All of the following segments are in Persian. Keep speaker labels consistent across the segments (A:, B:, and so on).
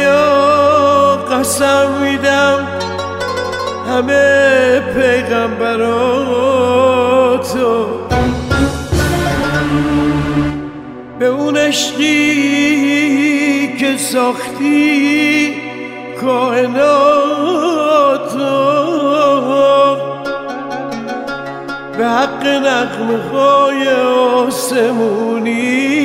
A: دنیا قسم میدم همه پیغمبراتو، به اون عشقی که ساختی کائناتو، به حق نغمه های آسمونی،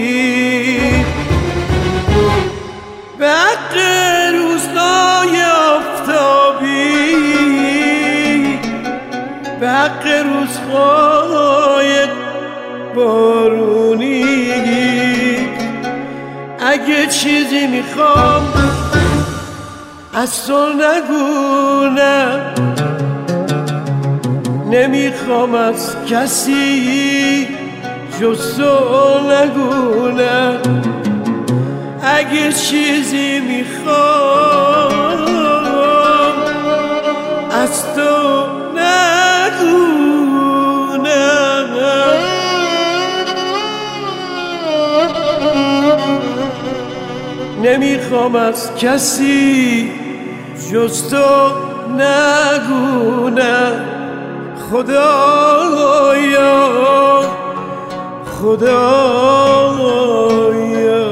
A: به حق روزهای آفتابی، به حق روزهای بارونی، اگه چیزی میخوام از تو نگو نه، نمیخوام از کسی جز تو نگو نه، اگه چیزی میخوام از تو نگو نه، نمیخوام از کسی جز تو نگو نه. خدایا خدایا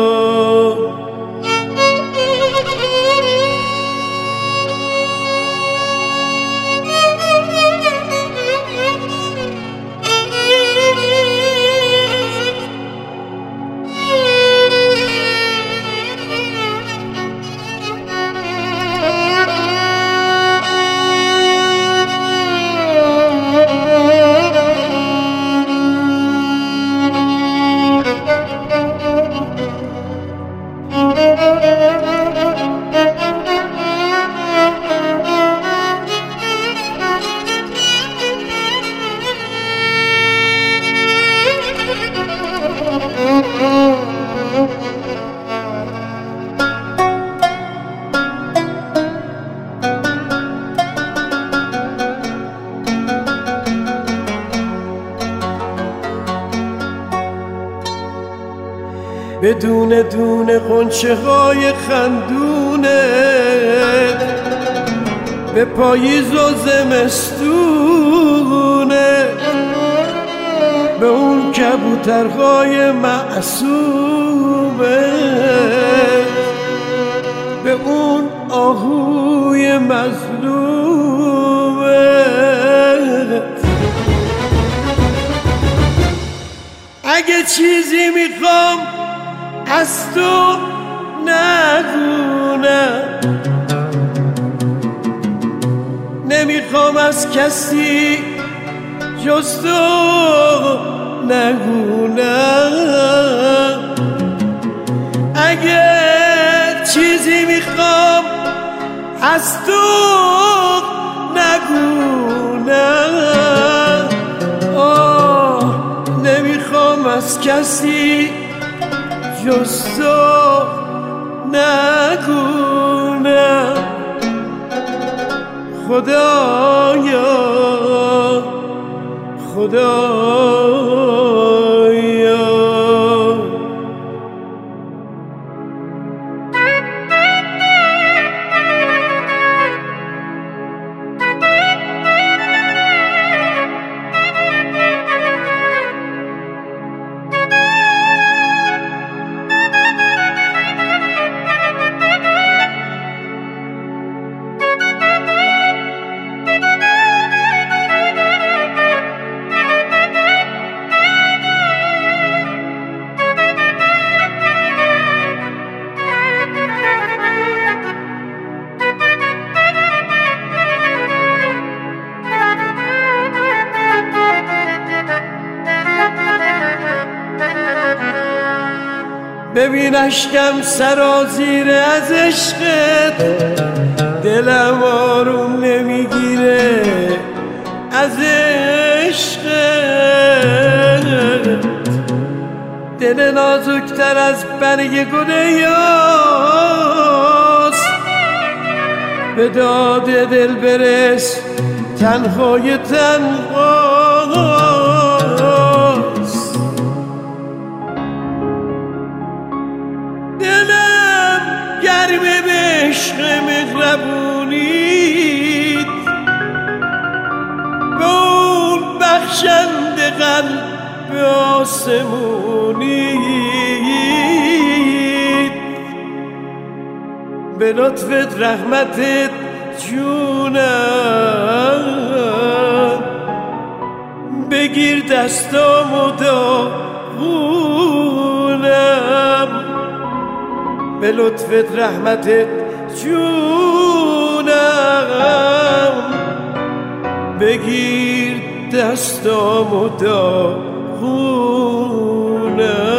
A: بدون دونه غنچه های خندونت، به پاییز و زمستونه، به اون کبوترهای معصومه، به اون آهوی مظلومه، اگه چیزی میخوام از تو نگو نه، نمیخوام از کسی جز تو نگو نه، اگه چیزی میخوام از تو نگو نه، نمیخوام از کسی جز تو نگو نه. خدایا خدایا ببین اشکم سرازیره از عشقت، دلم آروم نمیگیره از عشقت، دل نازکتر از برگ گل یاس، به داد دل برس تنهای تنهاست، دلم گر عشق مهربونیت به اون بخشنده قلب آسمونیت به لطفت رحمتت جونم بگیر دستام و داغونم به لطفت رحمتت جونم بگیر دستام و داغونم